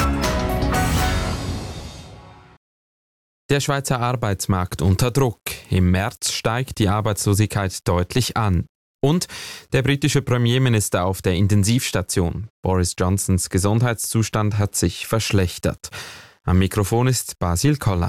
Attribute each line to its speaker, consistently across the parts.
Speaker 1: Der Schweizer Arbeitsmarkt unter Druck. Im März steigt die Arbeitslosigkeit deutlich an. Und der britische Premierminister auf der Intensivstation. Boris Johnsons Gesundheitszustand hat sich verschlechtert. Am Mikrofon ist Basil Koller.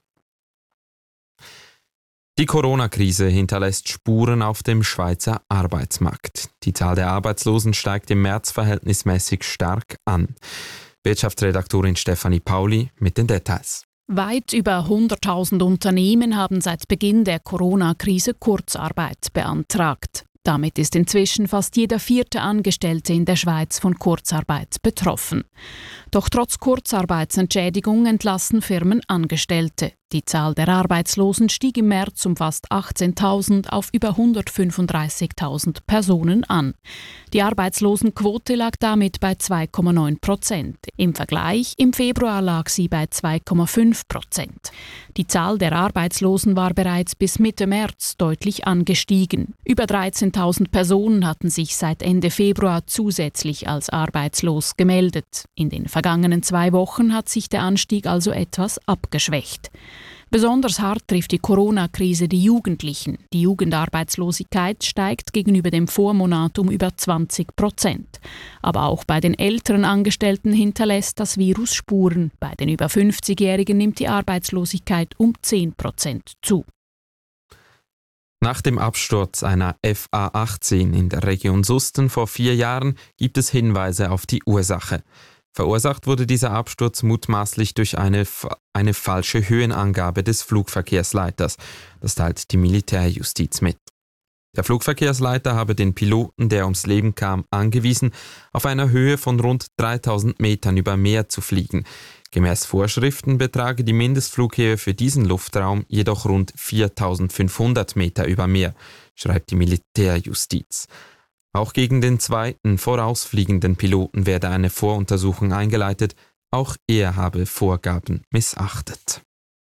Speaker 1: Die Corona-Krise hinterlässt Spuren auf dem Schweizer Arbeitsmarkt. Die Zahl der Arbeitslosen steigt im März verhältnismäßig stark an. Wirtschaftsredaktorin Stefanie Pauli mit den Details.
Speaker 2: Weit über 100.000 Unternehmen haben seit Beginn der Corona-Krise Kurzarbeit beantragt. Damit ist inzwischen fast jeder 4. Angestellte in der Schweiz von Kurzarbeit betroffen. Doch trotz Kurzarbeitsentschädigung entlassen Firmen Angestellte. Die Zahl der Arbeitslosen stieg im März um fast 18.000 auf über 135.000 Personen an. Die Arbeitslosenquote lag damit bei 2,9%. Im Vergleich im Februar lag sie bei 2,5%. Die Zahl der Arbeitslosen war bereits bis Mitte März deutlich angestiegen. Über 13.000 Personen hatten sich seit Ende Februar zusätzlich als arbeitslos gemeldet. In den vergangenen 2 Wochen hat sich der Anstieg also etwas abgeschwächt. Besonders hart trifft die Corona-Krise die Jugendlichen. Die Jugendarbeitslosigkeit steigt gegenüber dem Vormonat um über 20%. Aber auch bei den älteren Angestellten hinterlässt das Virus Spuren. Bei den über 50-Jährigen nimmt die Arbeitslosigkeit um 10% zu.
Speaker 1: Nach dem Absturz einer FA-18 in der Region Susten vor 4 Jahren gibt es Hinweise auf die Ursache. Verursacht wurde dieser Absturz mutmaßlich durch eine falsche Höhenangabe des Flugverkehrsleiters. Das teilt die Militärjustiz mit. Der Flugverkehrsleiter habe den Piloten, der ums Leben kam, angewiesen, auf einer Höhe von rund 3.000 Metern über Meer zu fliegen. Gemäß Vorschriften betrage die Mindestflughöhe für diesen Luftraum jedoch rund 4.500 Meter über Meer, schreibt die Militärjustiz. Auch gegen den zweiten vorausfliegenden Piloten werde eine Voruntersuchung eingeleitet. Auch er habe Vorgaben missachtet.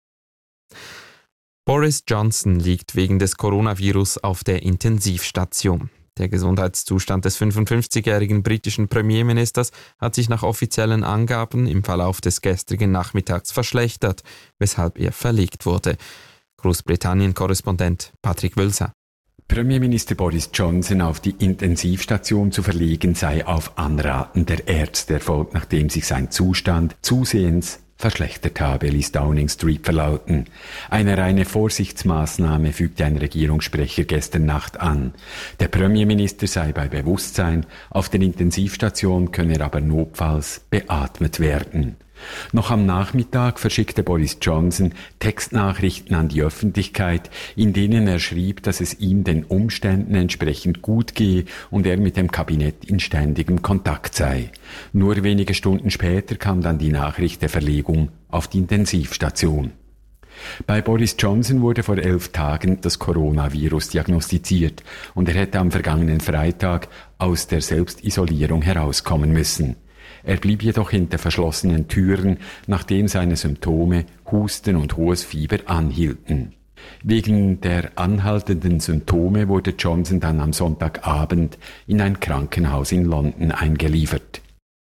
Speaker 1: Boris Johnson liegt wegen des Coronavirus auf der Intensivstation. Der Gesundheitszustand des 55-jährigen britischen Premierministers hat sich nach offiziellen Angaben im Verlauf des gestrigen Nachmittags verschlechtert, weshalb er verlegt wurde. Großbritannien-Korrespondent Patrick Wülser.
Speaker 3: Premierminister Boris Johnson auf die Intensivstation zu verlegen, sei auf Anraten der Ärzte erfolgt, nachdem sich sein Zustand zusehends verschlechtert habe, ließ Downing Street verlauten. Eine reine Vorsichtsmaßnahme fügte ein Regierungssprecher gestern Nacht an. Der Premierminister sei bei Bewusstsein, auf der Intensivstation könne er aber notfalls beatmet werden. Noch am Nachmittag verschickte Boris Johnson Textnachrichten an die Öffentlichkeit, in denen er schrieb, dass es ihm den Umständen entsprechend gut gehe und er mit dem Kabinett in ständigem Kontakt sei. Nur wenige Stunden später kam dann die Nachricht der Verlegung auf die Intensivstation. Bei Boris Johnson wurde vor 11 Tagen das Coronavirus diagnostiziert und er hätte am vergangenen Freitag aus der Selbstisolierung herauskommen müssen. Er blieb jedoch hinter verschlossenen Türen, nachdem seine Symptome Husten und hohes Fieber anhielten. Wegen der anhaltenden Symptome wurde Johnson dann am Sonntagabend in ein Krankenhaus in London eingeliefert.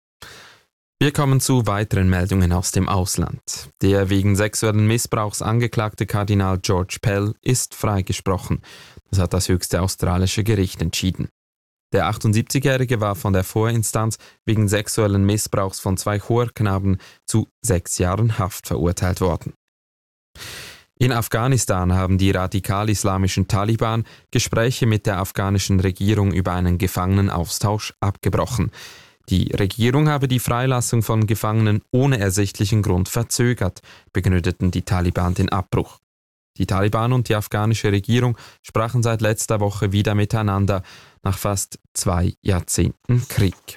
Speaker 1: Wir kommen zu weiteren Meldungen aus dem Ausland. Der wegen sexuellen Missbrauchs angeklagte Kardinal George Pell ist freigesprochen. Das hat das höchste australische Gericht entschieden. Der 78-Jährige war von der Vorinstanz wegen sexuellen Missbrauchs von 2 Chorknaben zu 6 Jahren Haft verurteilt worden. In Afghanistan haben die radikal-islamischen Taliban Gespräche mit der afghanischen Regierung über einen Gefangenenaustausch abgebrochen. Die Regierung habe die Freilassung von Gefangenen ohne ersichtlichen Grund verzögert, begründeten die Taliban den Abbruch. Die Taliban und die afghanische Regierung sprachen seit letzter Woche wieder miteinander, nach fast 2 Jahrzehnten Krieg.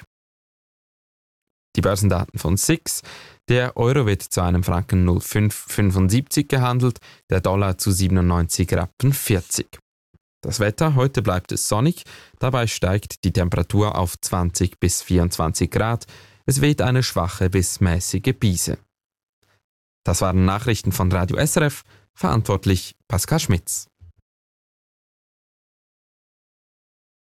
Speaker 1: Die Börsendaten von SIX. Der Euro wird zu einem Franken 0,575 gehandelt, der Dollar zu 97,40 Rappen. Das Wetter, heute bleibt es sonnig, dabei steigt die Temperatur auf 20 bis 24 Grad. Es weht eine schwache bis mäßige Brise. Das waren Nachrichten von Radio SRF, verantwortlich Pascal Schmitz.